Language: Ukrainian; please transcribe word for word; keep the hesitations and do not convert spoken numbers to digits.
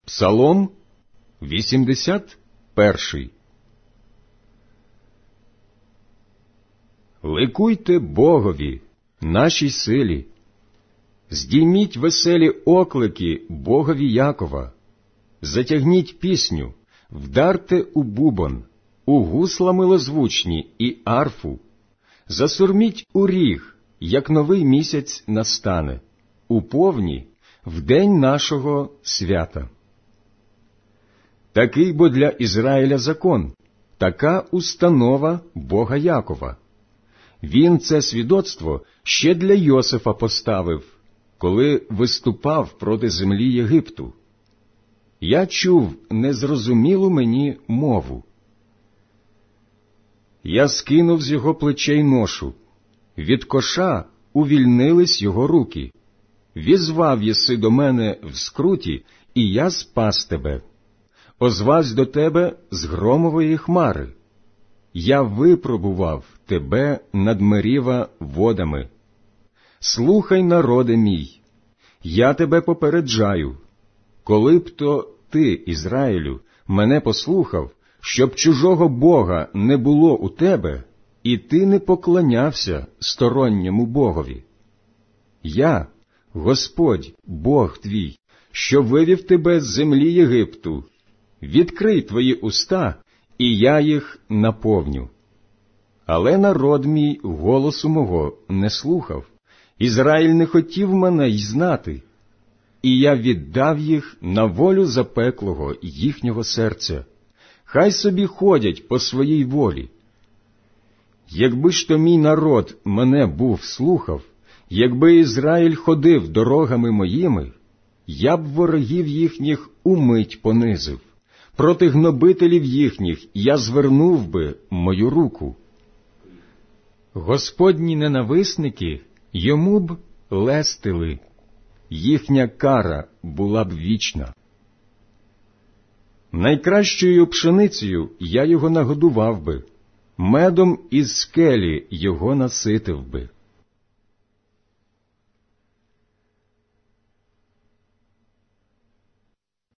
Псалом вісімдесят перший. Ликуйте Богові, нашій силі, здійміть веселі оклики Богові Якова, затягніть пісню, вдарте у бубон, у гусла милозвучні і арфу, засурміть у ріг, як новий місяць настане, у повні, в день нашого свята. Такий бо для Ізраїля закон, така установа Бога Якова. Він це свідоцтво ще для Йосифа поставив, коли виступав проти землі Єгипту. Я чув незрозумілу мені мову. Я скинув з його плечей ношу, від коша увільнились його руки. Візвав єси до мене в скруті, і я спас тебе. Озвавсь до тебе з громової хмари. Я випробував тебе над Меріва водами. Слухай, народе мій, я тебе попереджаю. Коли б то ти, Ізраїлю, мене послухав, щоб чужого Бога не було у тебе, і ти не поклонявся сторонньому Богові. Я, Господь, Бог твій, що вивів тебе з землі Єгипту, відкрий твої уста, і я їх наповню. Але народ мій голосу мого не слухав, Ізраїль не хотів мене й знати, і я віддав їх на волю запеклого їхнього серця. Хай собі ходять по своїй волі. Якби ж то мій народ мене був слухав, якби Ізраїль ходив дорогами моїми, я б ворогів їхніх умить понизив. Проти гнобителів їхніх я звернув би мою руку. Господні ненависники йому б лестили, їхня кара була б вічна. Найкращою пшеницею я його нагодував би, медом із скелі його наситив би.